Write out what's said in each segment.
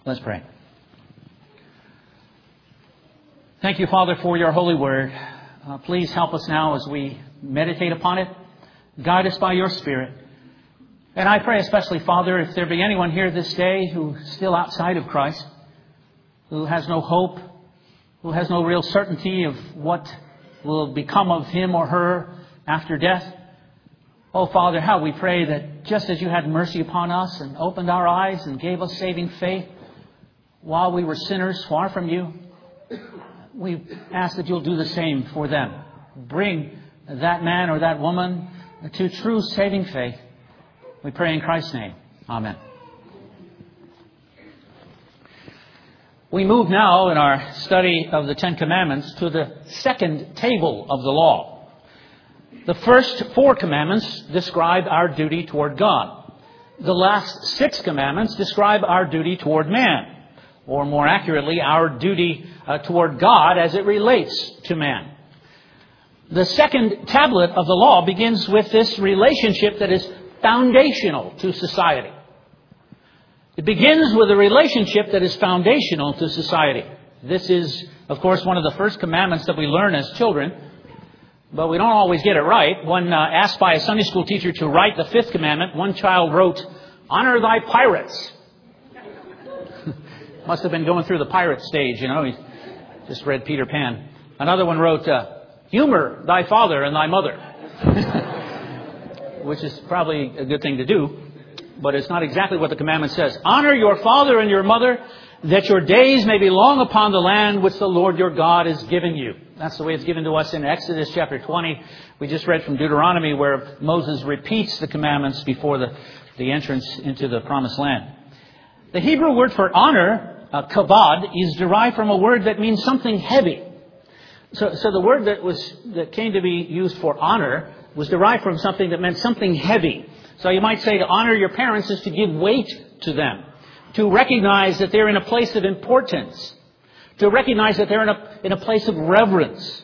Let's pray. Thank you, Father, for your holy word. Please help us now as we meditate upon it. Guide us by your Spirit. And I pray especially, Father, if there be anyone here this day who's still outside of Christ, who has no hope, who has no real certainty of what will become of him or her after death. Oh, Father, how we pray that just as you had mercy upon us and opened our eyes and gave us saving faith while we were sinners far from you, we ask that you'll do the same for them. Bring that man or that woman to true saving faith. We pray in Christ's name. Amen. We move now in our study of the Ten Commandments to the second table of the law. The first 4 commandments describe our duty toward God. The last 6 commandments describe our duty toward man. Or more accurately, our duty toward God as it relates to man. The second tablet of the law begins with this relationship that is foundational to society. It begins with a relationship that is foundational to society. This is, of course, one of the first commandments that we learn as children, but we don't always get it right. When asked by a Sunday school teacher to write the 5th commandment, one child wrote, "Honor thy pirates." Must have been going through the pirate stage, you know. He just read Peter Pan. Another one wrote, "Humor thy father and thy mother," which is probably a good thing to do, but it's not exactly what the commandment says. "Honor your father and your mother, that your days may be long upon the land which the Lord your God has given you." That's the way it's given to us in Exodus chapter 20. We just read from Deuteronomy where Moses repeats the commandments before the entrance into the promised land. The Hebrew word for honor, kavod, is derived from a word that means something heavy. So the word that came to be used for honor was derived from something that meant something heavy. So you might say to honor your parents is to give weight to them, to recognize that they're in a place of importance, to recognize that they're in a place of reverence.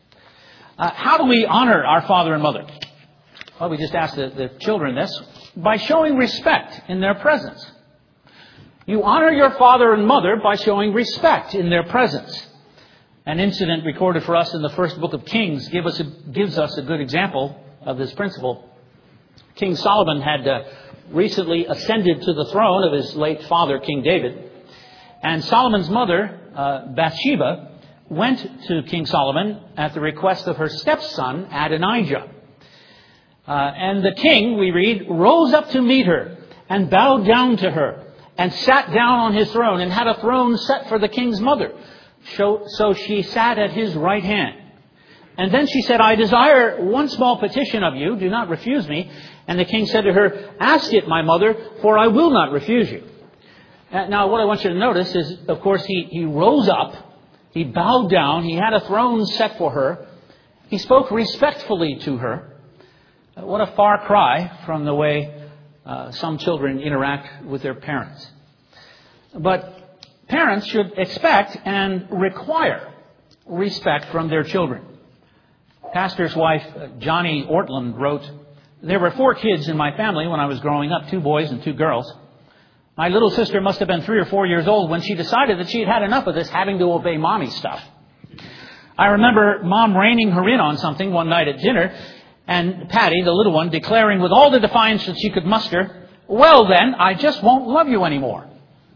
How do we honor our father and mother? Well, we just asked the children this. By showing respect in their presence. You honor your father and mother by showing respect in their presence. An incident recorded for us in the first book of Kings gives us a good example of this principle. King Solomon had recently ascended to the throne of his late father, King David. And Solomon's mother, Bathsheba, went to King Solomon at the request of her stepson, Adonijah. And the king, we read, rose up to meet her and bowed down to her and sat down on his throne and had a throne set for the king's mother. So she sat at his right hand. And then she said, "I desire one small petition of you. Do not refuse me." And the king said to her, "Ask it, my mother, for I will not refuse you." Now, what I want you to notice is, of course, he rose up. He bowed down. He had a throne set for her. He spoke respectfully to her. What a far cry from the way some children interact with their parents. But parents should expect and require respect from their children. Pastor's wife, Johnny Ortland, wrote, "There were 4 kids in my family when I was growing up, 2 boys and 2 girls. My little sister must have been 3 or 4 years old when she decided that she had had enough of this having to obey mommy stuff. I remember Mom reining her in on something one night at dinner, and Patty, the little one, declaring with all the defiance that she could muster, 'Well then, I just won't love you anymore.'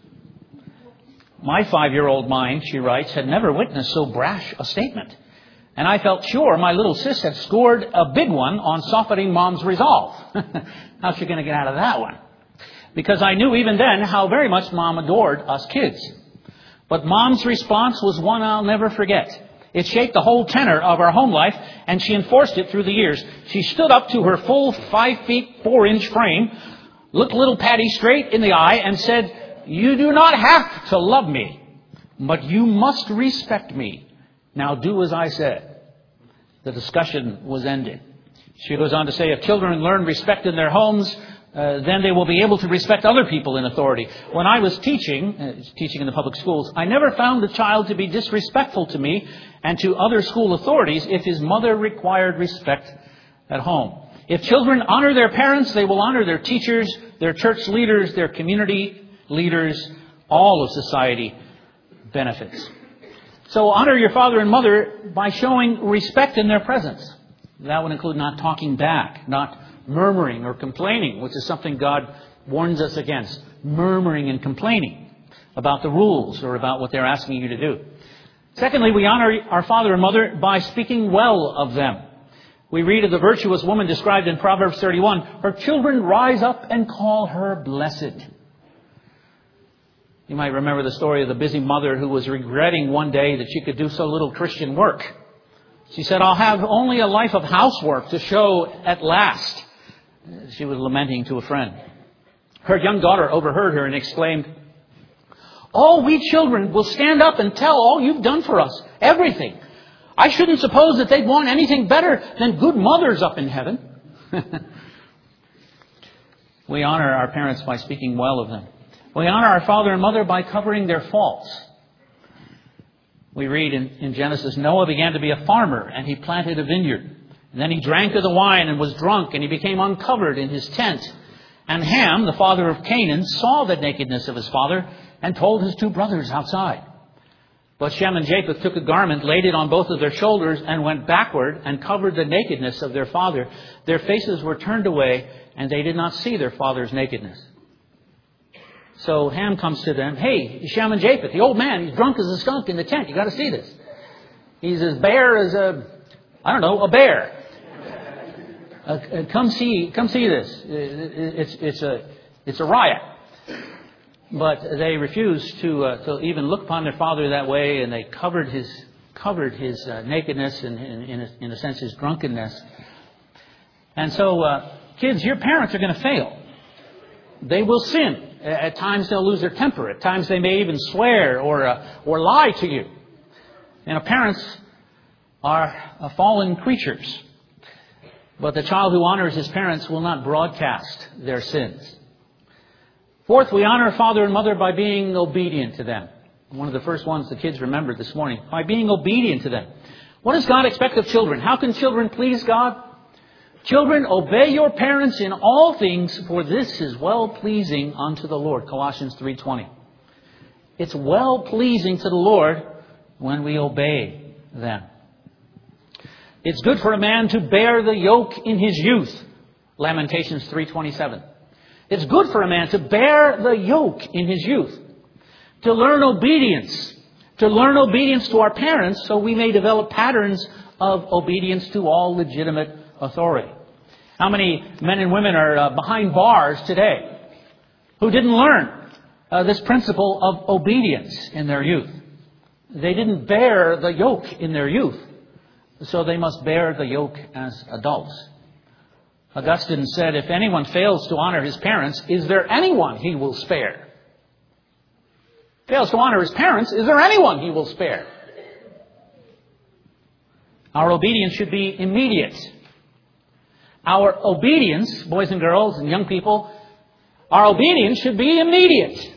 My 5-year-old mind," she writes, "had never witnessed so brash a statement. And I felt sure my little sis had scored a big one on softening Mom's resolve." How's she going to get out of that one? "Because I knew even then how very much Mom adored us kids. But Mom's response was one I'll never forget. It shaped the whole tenor of our home life, and she enforced it through the years. She stood up to her full 5 feet 4 inch frame, looked little Patty straight in the eye, and said, 'You do not have to love me, but you must respect me. Now do as I said.' The discussion was ended." She goes on to say, "If children learn respect in their homes, then they will be able to respect other people in authority. When I was teaching in the public schools, I never found the child to be disrespectful to me and to other school authorities if his mother required respect at home. If children honor their parents, they will honor their teachers, their church leaders, their community leaders, all of society benefits. So honor your father and mother by showing respect in their presence. That would include not talking back, not murmuring or complaining, which is something God warns us against. Murmuring and complaining about the rules or about what they're asking you to do. Secondly, we honor our father and mother by speaking well of them. We read of the virtuous woman described in Proverbs 31. Her children rise up and call her blessed. You might remember the story of the busy mother who was regretting one day that she could do so little Christian work. She said, I'll have only a life of housework to show at last. She was lamenting to a friend. Her young daughter overheard her and exclaimed, all we children will stand up and tell all you've done for us, everything. I shouldn't suppose that they'd want anything better than good mothers up in heaven. We honor our parents by speaking well of them. We honor our father and mother by covering their faults. We read in Genesis, Noah began to be a farmer and he planted a vineyard. And then he drank of the wine and was drunk and he became uncovered in his tent. And Ham, the father of Canaan, saw the nakedness of his father and told his two brothers outside. But Shem and Japheth took a garment, laid it on both of their shoulders, and went backward and covered the nakedness of their father. Their faces were turned away, and they did not see their father's nakedness. So Ham comes to them, hey, Shem and Japheth, the old man, he's drunk as a skunk in the tent. You got to see this. He's as bare as a bear. Come see this. It's a riot. But they refused to even look upon their father that way, and they covered his nakedness and, in a sense, his drunkenness. And so, kids, your parents are going to fail. They will sin. At times they'll lose their temper. At times they may even swear or lie to you. Parents are fallen creatures. But the child who honors his parents will not broadcast their sins. Fourth, we honor father and mother by being obedient to them. One of the first ones the kids remembered this morning. By being obedient to them. What does God expect of children? How can children please God? Children, obey your parents in all things, for this is well-pleasing unto the Lord. Colossians 3:20. It's well-pleasing to the Lord when we obey them. It's good for a man to bear the yoke in his youth. Lamentations 3:27. It's good for a man to bear the yoke in his youth. To learn obedience. To learn obedience to our parents so we may develop patterns of obedience to all legitimate authority. How many men and women are behind bars today who didn't learn this principle of obedience in their youth? They didn't bear the yoke in their youth, so they must bear the yoke as adults. Augustine said, if anyone fails to honor his parents, is there anyone he will spare? Fails to honor his parents, is there anyone he will spare? Our obedience should be immediate. Our obedience, boys and girls and young people, our obedience should be immediate.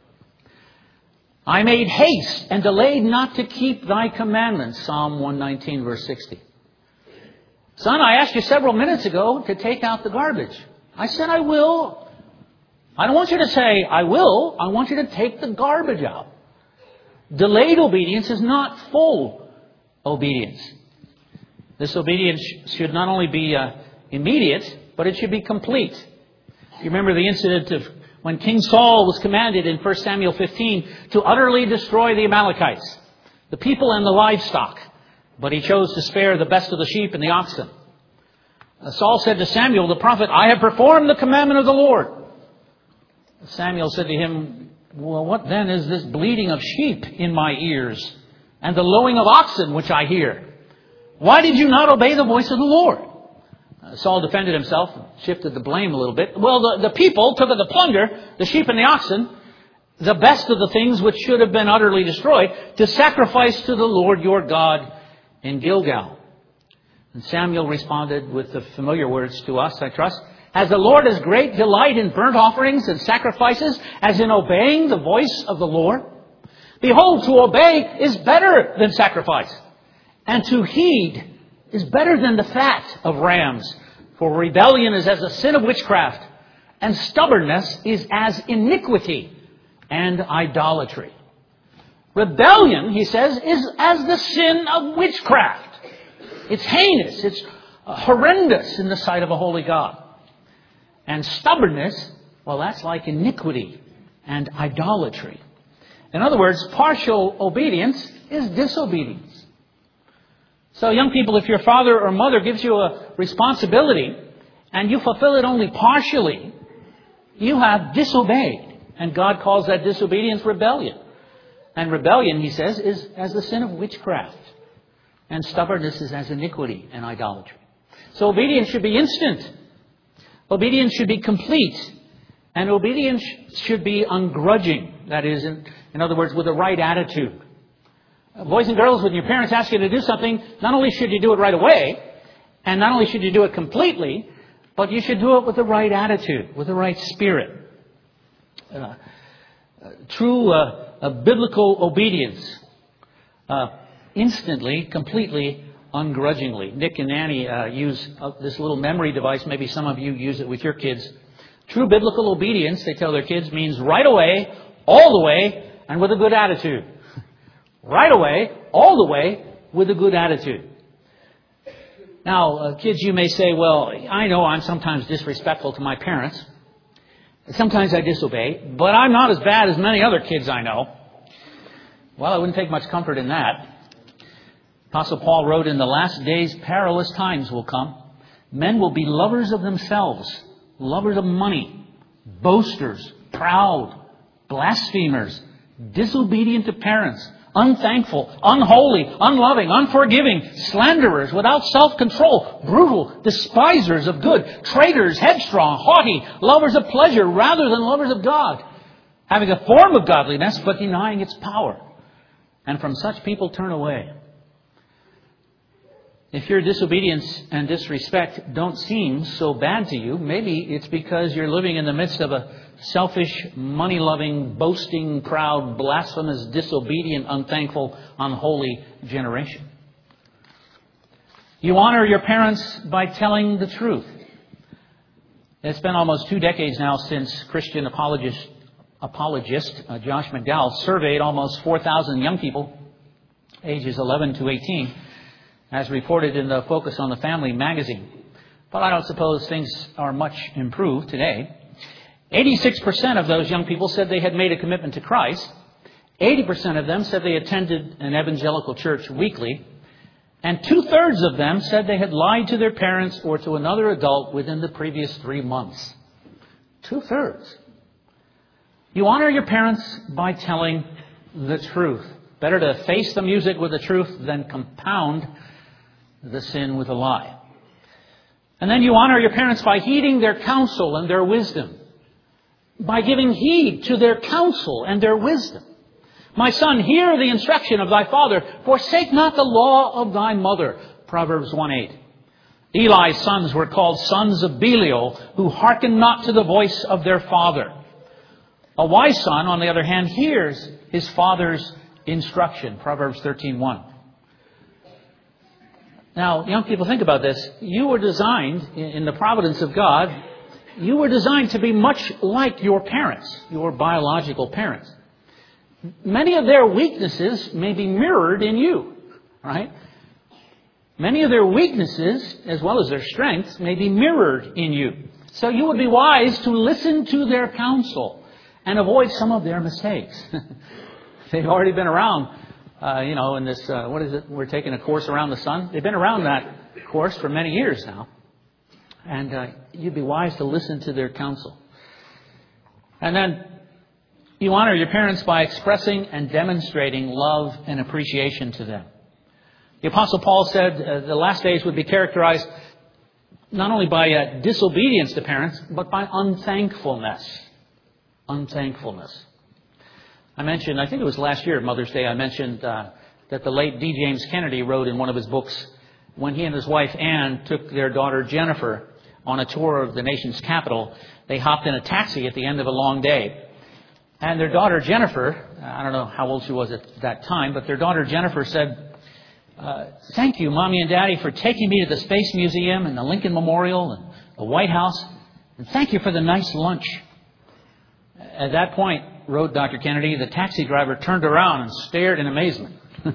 I made haste and delayed not to keep thy commandments, Psalm 119, verse 60. Son, I asked you several minutes ago to take out the garbage. I said I will. I don't want you to say I will. I want you to take the garbage out. Delayed obedience is not full obedience. This obedience should not only be immediate, but it should be complete. You remember the incident of when King Saul was commanded in 1 Samuel 15 to utterly destroy the Amalekites, the people and the livestock. But he chose to spare the best of the sheep and the oxen. Saul said to Samuel the prophet, I have performed the commandment of the Lord. Samuel said to him, well, what then is this bleating of sheep in my ears and the lowing of oxen which I hear? Why did you not obey the voice of the Lord? Saul defended himself, shifted the blame a little bit. Well, the people took of the plunder, the sheep and the oxen, the best of the things which should have been utterly destroyed, to sacrifice to the Lord your God in Gilgal. And Samuel responded with the familiar words to us, I trust. Has the Lord as great delight in burnt offerings and sacrifices as in obeying the voice of the Lord? Behold, to obey is better than sacrifice, and to heed is better than the fat of rams. For rebellion is as a sin of witchcraft, and stubbornness is as iniquity. and idolatry. Rebellion, he says, is as the sin of witchcraft. It's heinous. It's horrendous in the sight of a holy God. And stubbornness, well, that's like iniquity and idolatry. In other words, partial obedience is disobedience. So young people, if your father or mother gives you a responsibility and you fulfill it only partially, you have disobeyed. And God calls that disobedience rebellion. And rebellion, he says, is as the sin of witchcraft. And stubbornness is as iniquity and idolatry. So obedience should be instant. Obedience should be complete. And obedience should be ungrudging. That is, in other words, with the right attitude. Boys and girls, when your parents ask you to do something, not only should you do it right away, and not only should you do it completely, but you should do it with the right attitude, with the right spirit. True biblical obedience. Instantly, completely, ungrudgingly. Nick and Annie use this little memory device. Maybe some of you use it with your kids. True biblical obedience, they tell their kids, means right away, all the way, and with a good attitude. Right away, all the way, with a good attitude. Now, kids, you may say, well, I know I'm sometimes disrespectful to my parents. Sometimes I disobey, but I'm not as bad as many other kids I know. Well, I wouldn't take much comfort in that. Apostle Paul wrote, in the last days, perilous times will come. Men will be lovers of themselves, lovers of money, boasters, proud, blasphemers, disobedient to parents, unthankful, unholy, unloving, unforgiving, slanderers, without self-control, brutal, despisers of good, traitors, headstrong, haughty, lovers of pleasure rather than lovers of God, having a form of godliness but denying its power. And from such people turn away. If your disobedience and disrespect don't seem so bad to you, maybe it's because you're living in the midst of a selfish, money-loving, boasting, proud, blasphemous, disobedient, unthankful, unholy generation. You honor your parents by telling the truth. It's been almost 2 decades now since Christian apologist Josh McDowell surveyed almost 4,000 young people, ages 11 to 18, as reported in the Focus on the Family magazine. But I don't suppose things are much improved today. 86% of those young people said they had made a commitment to Christ. 80% of them said they attended an evangelical church weekly. And 2/3 of them said they had lied to their parents or to another adult within the previous 3 months. 2/3. You honor your parents by telling the truth. Better to face the music with the truth than compound the sin with a lie. And then you honor your parents by heeding their counsel and their wisdom. By giving heed to their counsel and their wisdom. My son, hear the instruction of thy father. Forsake not the law of thy mother. Proverbs 1:8. Eli's sons were called sons of Belial, who hearkened not to the voice of their father. A wise son, on the other hand, hears his father's instruction. Proverbs 13:1. Now, young people, think about this. You were designed, in the providence of God, you were designed to be much like your parents, your biological parents. Many of their weaknesses may be mirrored in you, right? Many of their weaknesses, as well as their strengths, may be mirrored in you. So you would be wise to listen to their counsel and avoid some of their mistakes. They've already been around, in this, what is it? We're taking a course around the sun. They've been around that course for many years now. And you'd be wise to listen to their counsel. And then you honor your parents by expressing and demonstrating love and appreciation to them. The Apostle Paul said the last days would be characterized not only by disobedience to parents, but by unthankfulness. Unthankfulness. I mentioned, I think it was last year, Mother's Day, I mentioned that the late D. James Kennedy wrote in one of his books when he and his wife Anne took their daughter Jennifer on a tour of the nation's capital. They hopped in a taxi at the end of a long day. And their daughter Jennifer, I don't know how old she was at that time, but their daughter Jennifer said, thank you, Mommy and Daddy, for taking me to the Space Museum and the Lincoln Memorial and the White House. And thank you for the nice lunch. At that point, rode Dr. Kennedy, the taxi driver turned around and stared in amazement.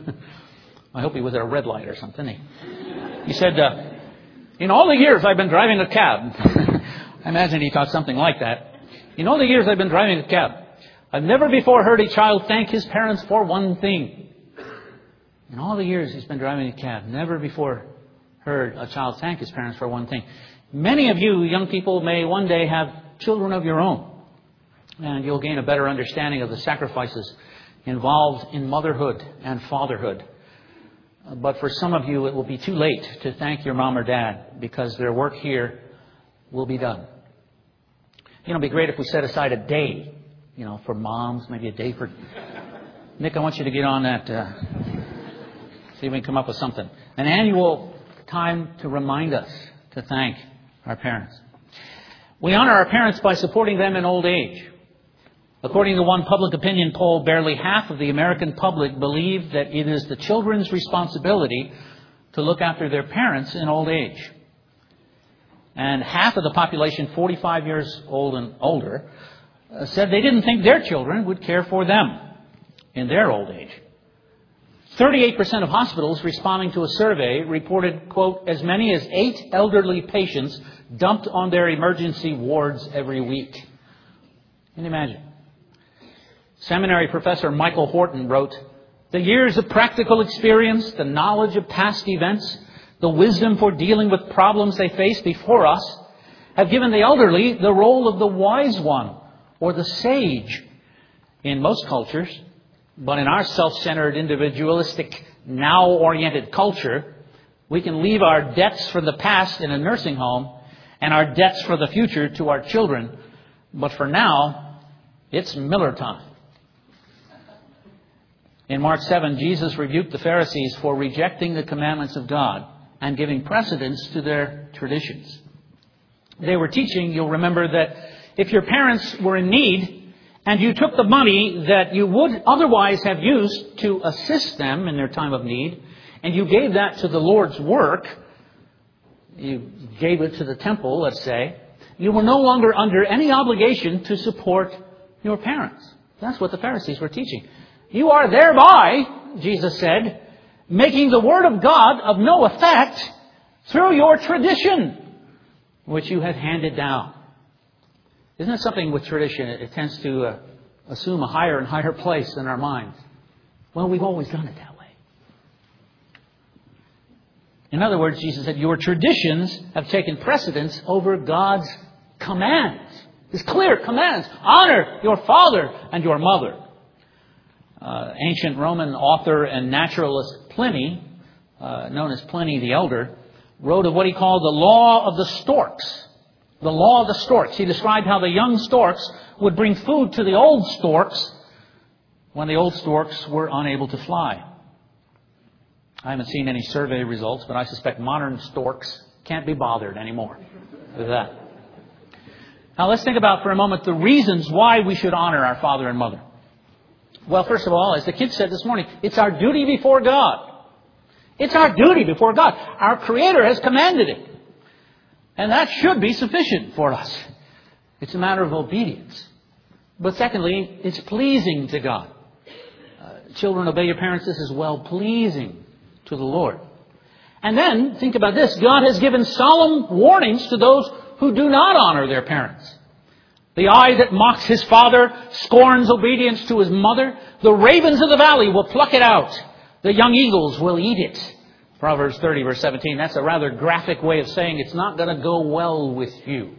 I hope he was at a red light or something. He said, in all the years I've been driving a cab, I imagine he thought something like that. In all the years I've been driving a cab, I've never before heard a child thank his parents for one thing. In all the years he's been driving a cab, never before heard a child thank his parents for one thing. Many of you young people may one day have children of your own, and you'll gain a better understanding of the sacrifices involved in motherhood and fatherhood. But for some of you, it will be too late to thank your mom or dad because their work here will be done. It'd be great if we set aside a day, for moms, maybe a day for... Nick, I want you to get on that, see if we can come up with something. An annual time to remind us to thank our parents. We honor our parents by supporting them in old age. According to one public opinion poll, barely half of the American public believe that it is the children's responsibility to look after their parents in old age. And half of the population, 45 years old and older, said they didn't think their children would care for them in their old age. 38% of hospitals responding to a survey reported, quote, as many as 8 elderly patients dumped on their emergency wards every week. Can you imagine? Seminary professor Michael Horton wrote, the years of practical experience, the knowledge of past events, the wisdom for dealing with problems they face before us have given the elderly the role of the wise one or the sage in most cultures. But in our self-centered, individualistic, now-oriented culture, we can leave our debts for the past in a nursing home and our debts for the future to our children. But for now, it's Miller time. In Mark 7, Jesus rebuked the Pharisees for rejecting the commandments of God and giving precedence to their traditions. They were teaching, you'll remember, that if your parents were in need and you took the money that you would otherwise have used to assist them in their time of need, and you gave that to the Lord's work, you gave it to the temple, let's say, you were no longer under any obligation to support your parents. That's what the Pharisees were teaching. You are thereby, Jesus said, making the Word of God of no effect through your tradition, which you have handed down. Isn't it something with tradition? It tends to assume a higher and higher place in our minds. Well, we've always done it that way. In other words, Jesus said, your traditions have taken precedence over God's commands. His clear commands. Honor your father and your mother. Ancient Roman author and naturalist Pliny, known as Pliny the Elder, wrote of what he called the law of the storks. The law of the storks. He described how the young storks would bring food to the old storks when the old storks were unable to fly. I haven't seen any survey results, but I suspect modern storks can't be bothered anymore with that. Now let's think about for a moment the reasons why we should honor our father and mother. Well, first of all, as the kids said this morning, it's our duty before God. It's our duty before God. Our Creator has commanded it. And that should be sufficient for us. It's a matter of obedience. But secondly, it's pleasing to God. Children, obey your parents. This is well-pleasing to the Lord. And then, think about this. God has given solemn warnings to those who do not honor their parents. The eye that mocks his father scorns obedience to his mother. The ravens of the valley will pluck it out. The young eagles will eat it. Proverbs 30, verse 17. That's a rather graphic way of saying it's not going to go well with you.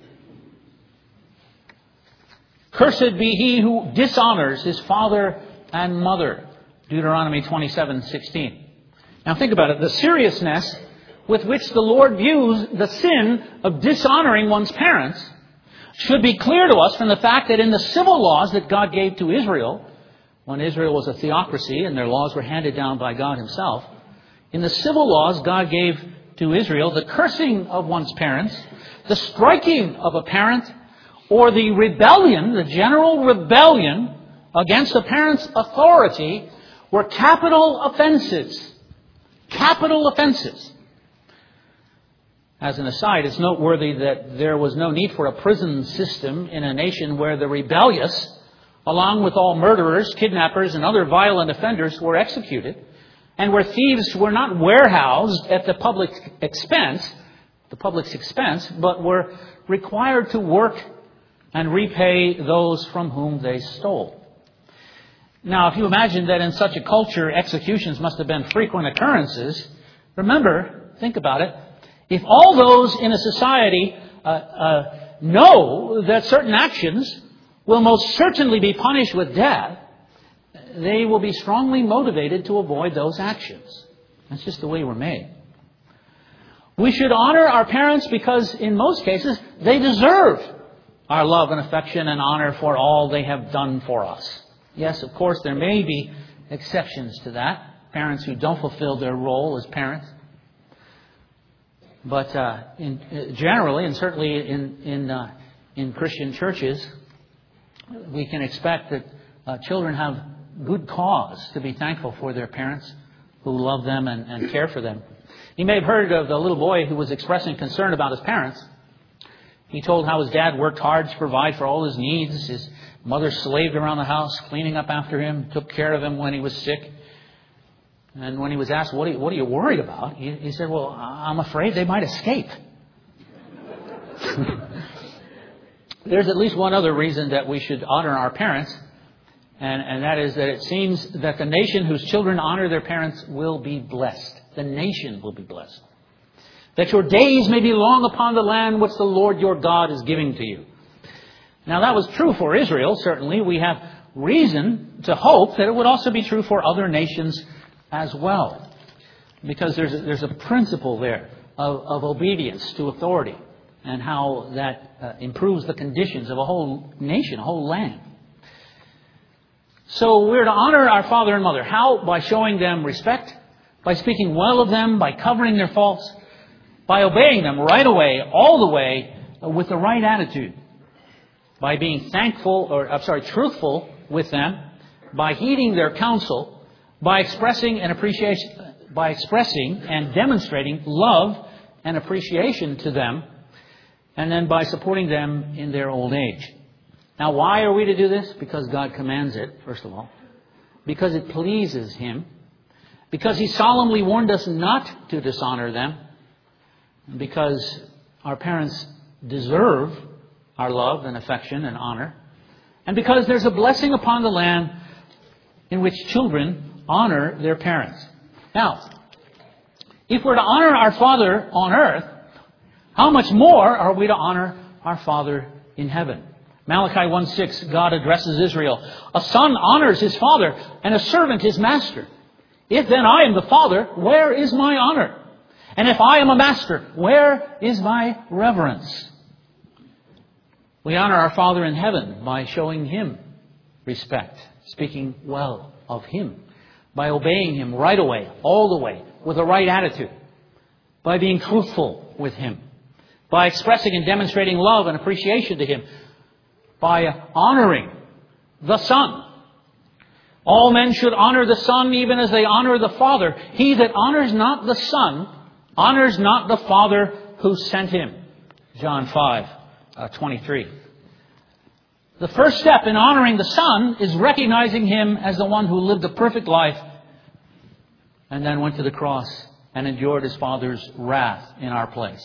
Cursed be he who dishonors his father and mother. Deuteronomy 27:16. Now think about it. The seriousness with which the Lord views the sin of dishonoring one's parents should be clear to us from the fact that in the civil laws that God gave to Israel, when Israel was a theocracy and their laws were handed down by God himself, in the civil laws God gave to Israel, the cursing of one's parents, the striking of a parent, or the rebellion, the general rebellion against a parent's authority were capital offenses. Capital offenses. As an aside, it's noteworthy that there was no need for a prison system in a nation where the rebellious along with all murderers, kidnappers, and other violent offenders were executed, and where thieves were not warehoused at the public's expense, but were required to work and repay those from whom they stole. Now, if you imagine that in such a culture, executions must have been frequent occurrences, remember, think about it, if all those in a society know that certain actions will most certainly be punished with death, they will be strongly motivated to avoid those actions. That's just the way we're made. We should honor our parents because, in most cases, they deserve our love and affection and honor for all they have done for us. Yes, of course, there may be exceptions to that. Parents who don't fulfill their role as parents. But generally, and certainly in Christian churches, we can expect that children have good cause to be thankful for their parents who love them and care for them. You may have heard of the little boy who was expressing concern about his parents. He told how his dad worked hard to provide for all his needs. His mother slaved around the house, cleaning up after him, took care of him when he was sick. And when he was asked, what are you worried about? He said, well, I'm afraid they might escape. There's at least one other reason that we should honor our parents, and that is that it seems that the nation whose children honor their parents will be blessed. The nation will be blessed. That your days may be long upon the land which the Lord your God is giving to you. Now that was true for Israel, certainly. We have reason to hope that it would also be true for other nations as well. Because there's a principle there of obedience to authority and how that improves the conditions of a whole nation, a whole land. So we're to honor our father and mother. How? By showing them respect, by speaking well of them, by covering their faults, by obeying them right away, all the way, with the right attitude, by being truthful with them, by heeding their counsel, by expressing and demonstrating love and appreciation to them, and then by supporting them in their old age. Now, why are we to do this? Because God commands it, first of all. Because it pleases Him. Because He solemnly warned us not to dishonor them. Because our parents deserve our love and affection and honor. And because there's a blessing upon the land in which children honor their parents. Now, if we're to honor our Father on earth, how much more are we to honor our Father in heaven? Malachi 1:6, God addresses Israel. A son honors his father, and a servant his master. If then I am the father, where is my honor? And if I am a master, where is my reverence? We honor our Father in heaven by showing Him respect, speaking well of Him, by obeying Him right away, all the way, with the right attitude, by being truthful with Him, by expressing and demonstrating love and appreciation to Him, by honoring the Son. All men should honor the Son even as they honor the Father. He that honors not the Son honors not the Father who sent Him. John 5:23. The first step in honoring the Son is recognizing Him as the one who lived a perfect life and then went to the cross and endured His Father's wrath in our place.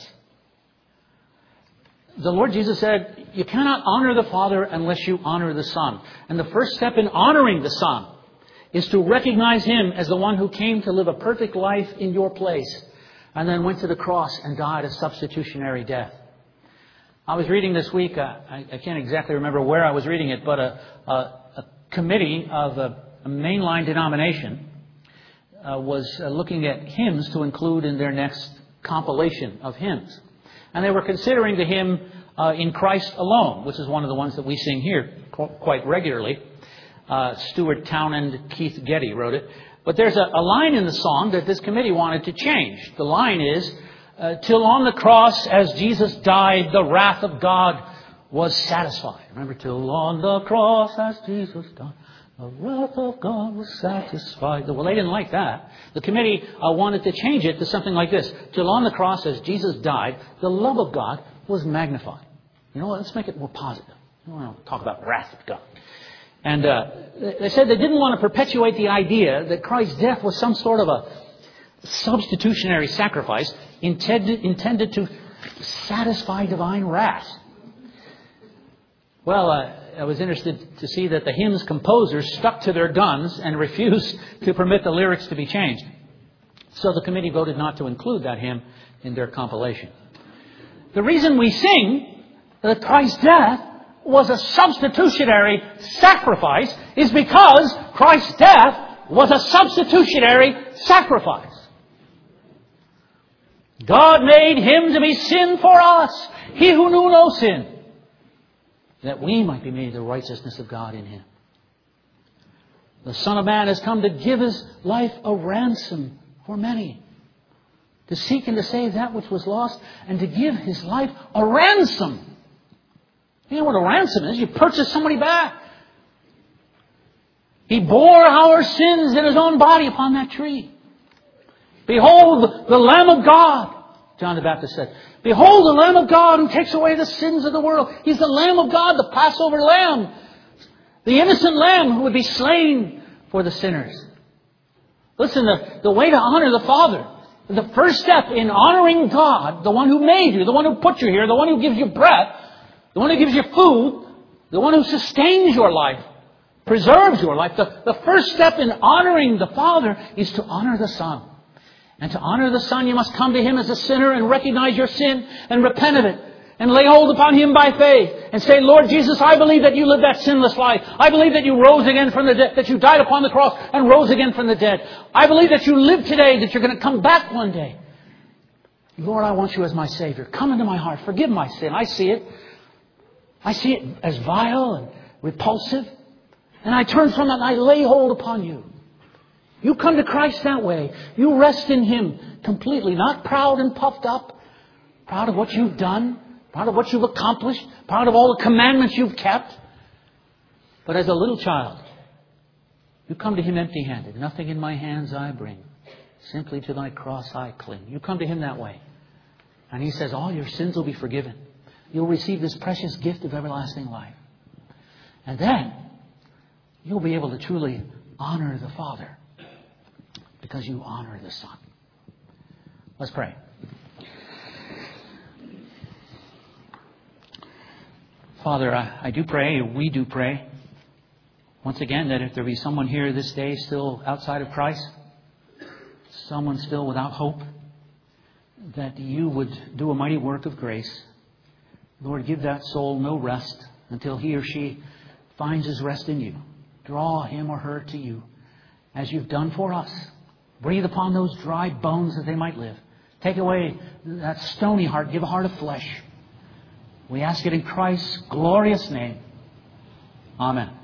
The Lord Jesus said, you cannot honor the Father unless you honor the Son. And the first step in honoring the Son is to recognize Him as the one who came to live a perfect life in your place and then went to the cross and died a substitutionary death. I was reading this week, I can't exactly remember where I was reading it, but a committee of a mainline denomination was looking at hymns to include in their next compilation of hymns. And they were considering the hymn In Christ Alone, which is one of the ones that we sing here quite regularly. Stuart Townend, Keith Getty wrote it. But there's a line in the song that this committee wanted to change. The line is, till on the cross as Jesus died, the wrath of God was satisfied. Remember, till on the cross as Jesus died, the wrath of God was satisfied. Well, they didn't like that. The committee wanted to change it to something like this. Till on the cross as Jesus died, the love of God was magnified. You know what? Let's make it more positive. I don't want to talk about wrath of God. And they said they didn't want to perpetuate the idea that Christ's death was some sort of a substitutionary sacrifice intended to satisfy divine wrath. Well, I was interested to see that the hymn's composers stuck to their guns and refused to permit the lyrics to be changed. So the committee voted not to include that hymn in their compilation. The reason we sing that Christ's death was a substitutionary sacrifice is because Christ's death was a substitutionary sacrifice. God made Him to be sin for us, He who knew no sin, that we might be made the righteousness of God in Him. The Son of Man has come to give His life a ransom for many, to seek and to save that which was lost, and to give His life a ransom. You know what a ransom is? You purchase somebody back. He bore our sins in His own body upon that tree. Behold the Lamb of God, John the Baptist said. Behold the Lamb of God who takes away the sins of the world. He's the Lamb of God, the Passover Lamb. The innocent Lamb who would be slain for the sinners. Listen, the way to honor the Father, the first step in honoring God, the one who made you, the one who put you here, the one who gives you breath, the one who gives you food, the one who sustains your life, preserves your life. The first step in honoring the Father is to honor the Son. And to honor the Son, you must come to Him as a sinner and recognize your sin and repent of it. And lay hold upon Him by faith. And say, Lord Jesus, I believe that You lived that sinless life. I believe that You rose again from the dead, that You died upon the cross and rose again from the dead. I believe that You live today, that You're going to come back one day. Lord, I want You as my Savior. Come into my heart. Forgive my sin. I see it. I see it as vile and repulsive. And I turn from it and I lay hold upon You. You come to Christ that way. You rest in Him completely. Not proud and puffed up. Proud of what you've done. Proud of what you've accomplished. Proud of all the commandments you've kept. But as a little child, you come to Him empty-handed. Nothing in my hands I bring. Simply to Thy cross I cling. You come to Him that way. And He says, all your sins will be forgiven. You'll receive this precious gift of everlasting life. And then, you'll be able to truly honor the Father. Because you honor the Son. Let's pray. Father, I do pray, we do pray, once again, that if there be someone here this day still outside of Christ, someone still without hope, that You would do a mighty work of grace. Lord, give that soul no rest until he or she finds his rest in You. Draw him or her to You, as You've done for us. Breathe upon those dry bones that they might live. Take away that stony heart. Give a heart of flesh. We ask it in Christ's glorious name. Amen.